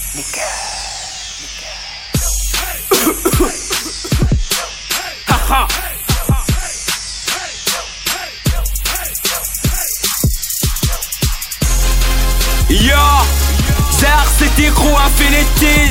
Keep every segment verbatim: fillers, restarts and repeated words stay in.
Nickel. Haha. Yo, Zer City Crew Infinity,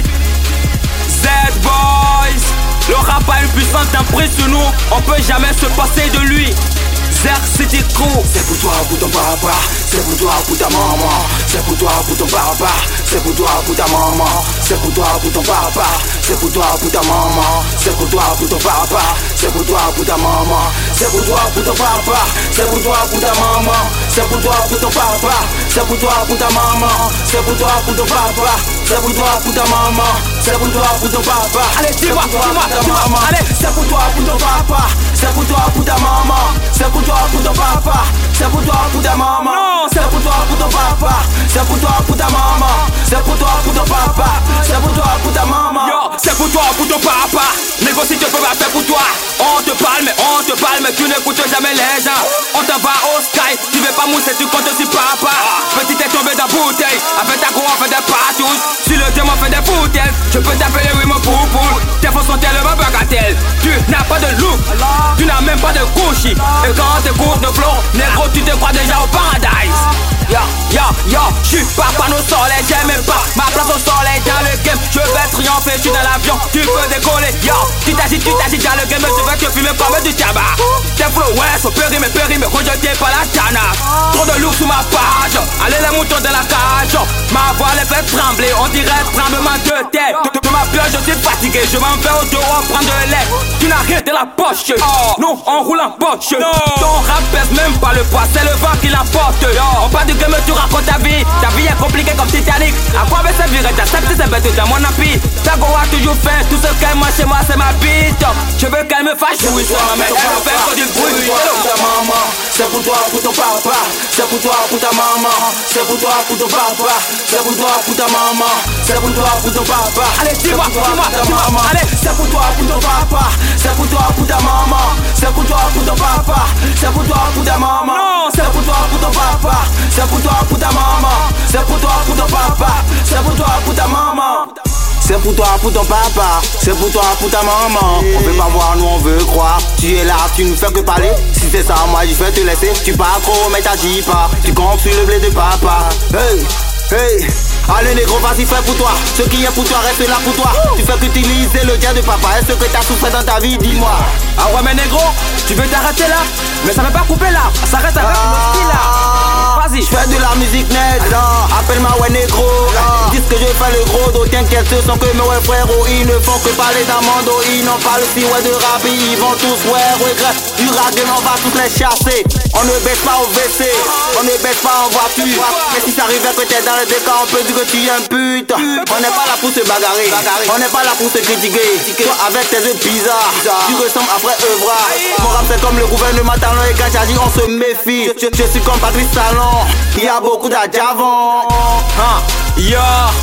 Z-Boys. Le rap a une puissance d'imprise sur nous, on peut jamais se passer de lui. Zer City Crew. C'est pour toi, pour ton papa, c'est pour toi, pour ta maman. C'est pour toi, pour ton papa, c'est pour toi, pour ta maman. C'est pour toi, pour ton papa, c'est pour toi, pour ta maman. C'est pour toi, pour ton papa, c'est pour toi, pour ta maman. C'est pour toi, pour ton papa, c'est pour toi, pour ta maman. C'est pour toi, pour ton papa, c'est pour toi, pour ta maman. C'est pour toi, pour ton papa, c'est pour toi, pour ta maman. C'est pour toi, pour ton papa. Allez, dis-moi, dis-moi, dis-moi. Allez, c'est pour toi, pour ton papa, c'est pour toi, pour ta maman. C'est pour toi, pour ton papa, c'est pour toi, pour ta maman. C'est pour toi, pour ton papa, c'est pour toi, pour ta maman. C'est pour toi, pour ton papa, c'est pour toi, pour ta maman. Yo, c'est pour toi, pour ton papa. Négocie, tu peux pas faire pour toi. On te parle, mais on te parle, mais tu n'écoutes jamais les gens. On t'en va au sky, tu veux pas mousser, tu comptes sur papa. Petit est tombé dans bouteille, avec ta cour on fait des patous. Si le démon fait des bouteilles, je peux t'appeler oui mon poupou. Tes fautes sont tellement bagatelles. Tu n'as pas de look, tu n'as même pas de couchi. Et quand t'écoutes nos flots, négro tu te crois déjà au paradise. Yo, yo, yo, j'suis pas panneau soleil, j'aime même pas ma place au soleil dans le game. Je vais triompher, j'suis dans l'avion, tu peux décoller. Yo, tu t'agites, tu t'agites dans le game, je vais te fumer comme du tabac. Tes flots, ouais, sont périmés, périmés, rejetés par la tana. Trop de lourds sous ma page, allez les moutons dans la cage. Ma voix les fait trembler, on dirait tremblement de terre. De, de, de ma peur, je suis fatigué, je m'en vais au dehors prendre de l'air. Tu n'as rien de la poche, oh. Nous on roule en poche. Ton rap pèse même pas le poids, c'est le vent qui l'emporte. On parle du game, tu racontes ta vie. Ta vie est compliquée comme Titanic. À quoi me servirait d'accepter ces bêtes dans mon empire? Ta go a toujours fait, tout ce qu'elle mange chez moi c'est ma bite. Je veux qu'elle me fasse jouir sur ma mère, elle me fait que du bruit. Ta maman, c'est pour toi, pour ton papa. C'est pour toi, pour ta maman. C'est pour toi, pour ton papa. C'est pour toi, pour ta maman. C'est pour toi, pour ton papa. Allez, dis-moi, dis-moi, dis-moi. Allez, c'est pour toi, pour ton papa. C'est pour toi, pour ta maman. C'est pour toi, pour ton papa. C'est pour toi, pour ta maman. Non, c'est pour toi, pour ton papa. C'est pour toi, pour ta maman. C'est pour toi, pour ton papa. C'est pour toi, pour ta maman. C'est pour toi, pour ton papa, c'est pour toi, pour ta maman. On veut pas voir, nous on veut croire. Tu es là, tu ne fais que parler. Si c'est ça, moi je vais te laisser. Tu pars trop, mais t'agis pas. Tu comptes sur le blé de papa. Hey, hey. Allez négro, vas-y fais pour toi. Ce qui est pour toi reste là pour toi. Tu fais qu'utiliser le dia de papa. Est-ce que t'as souffert dans ta vie, dis-moi. Ah ouais mais négro, tu veux t'arrêter là? Mais ça veut pas couper là, ça reste avec ah, le style là. Vas-y. Je fais de la musique nette, appelle-moi ouais négro. ah. Dis que je fais le gros dos, t'inquiète, ce sont que mes ouais frérots. Ils ne font que parler d'amando, ils n'en parlent si ouais de rap. Ils vont tous ouais regret du rap, on va tous les chasser. On ne baisse pas au W C, on ne baisse pas en voiture. Mais si ça arrive que t'es dans le décor, on peut dire que tu es un pute. On n'est pas là pour se bagarrer, on n'est pas là pour se critiquer. Toi avec tes yeux bizarres, tu ressembles après Evra. Mon rap c'est comme le gouvernement talent et quand j'agis on se méfie. Je, je suis comme Patrice Talon, il y a beaucoup d'adjavants. Huh. Yo,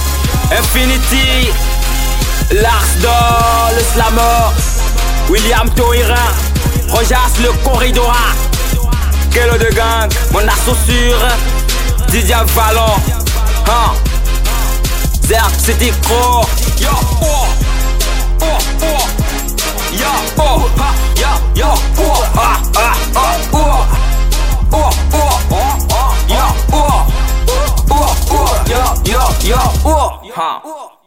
Infinity, Larsdor, le slammer, William Toira, Rojas le corridora, Kelo de gang, mon associure, Didier Vallon, huh. Zer City Crew. Yo, oh, oh, oh, yo, oh, ha, yo, yo, oh, ah, ah, ah, oh, oh, oh, oh, oh, yo, oh, oh, oh, yo, yo, yo, oh, ha.